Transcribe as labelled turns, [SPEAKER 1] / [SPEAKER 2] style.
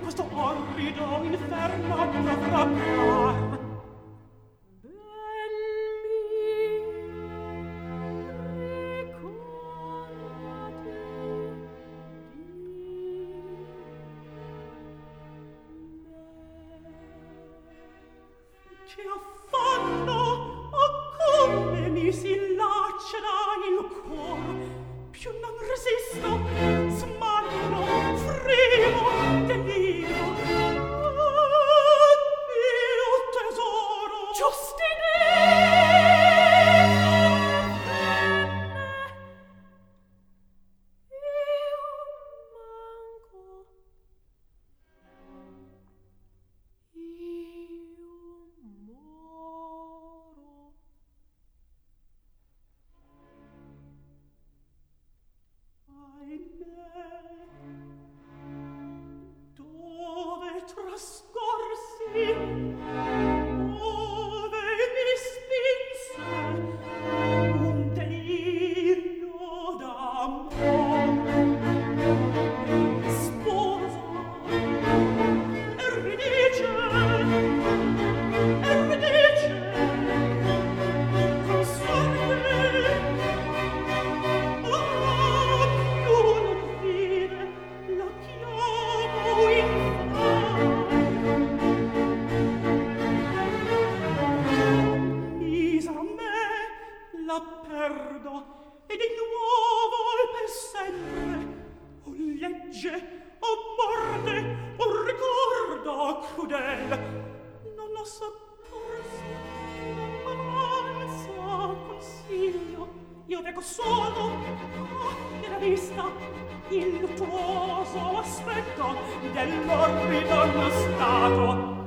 [SPEAKER 1] questo orrido inferno dovrò par. Che affanno, oh come mi si lacera il cuore, più non resisto, smanno, fremo, delirio. Ah, mio tesoro, Giustinella! Dove trascorsi, ove mi spinse un delirio d'amore. Sposa, Euridice, consorte, ah, più non vide, la chiamo infame. Misera me, la perdo, e di nuovo per sempre. O legge, o morte, o ricordo crudel, non lo soccorso, avanza consiglio. Io veco solo, nella vista, il luttuoso aspetto dell'orrido stato.